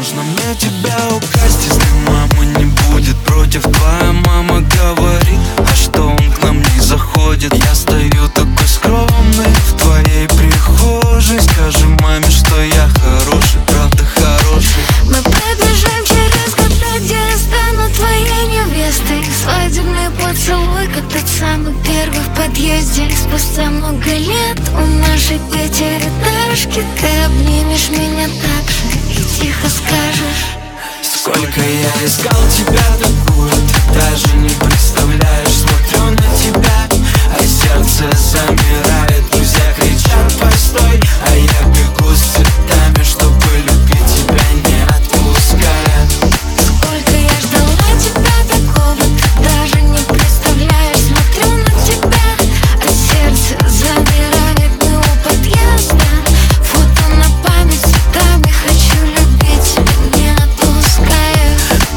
Можно мне тебя украсть, если мама не будет против? Твоя мама говорит, а что он к нам не заходит? Я стою такой скромный в твоей прихожей. Скажи маме, что я хороший, правда хороший. Мы пробежим через года, где я стану твоей невестой. Свадебный поцелуй, как тот самый первый в подъезде. Спустя много лет у нашей пятиэтажки ты обнимешь меня так же и тихо скажешь: сколько я искал тебя такую, ты даже не представляешь. Смотрю на тебя, а сердце замирает. Друзья кричат: постой, а я бегу с цветами, чтобы любить тебя, не отпуская. Сколько я ждала тебя такого, ты даже не представляешь. Смотрю на тебя, а сердце замирает. Мы у подъезда, фото на память цветами. Хочу любить тебя, не отпуская.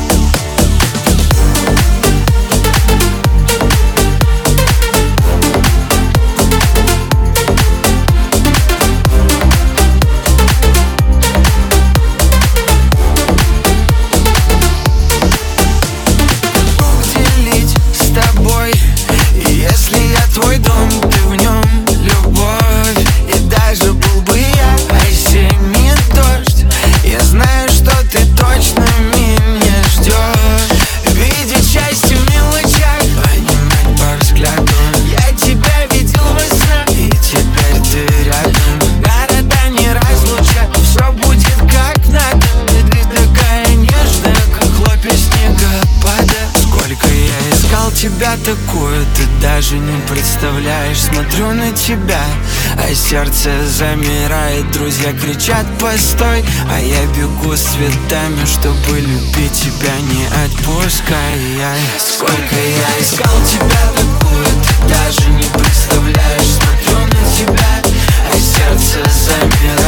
Делить с тобой, и если я твой дом, ты в нем любовь. И даже был бы я осенний дождь, я знаю, что ты точно меня ждешь. Видеть счастье в мелочах, понимать по взгляду. Я тебя видел во снах, и теперь ты рядом. Города не разлучат, все будет как надо. Ты такая нежная, как хлопья снегопада. Сколько я искал тебя такую, ты даже не представляешь. Смотрю на тебя, а сердце замирает. Друзья кричат: постой, а я бегу с цветами, чтобы любить тебя, не отпуская. Сколько я искал тебя такую, ты даже не представляешь. Смотрю на тебя, а сердце замирает.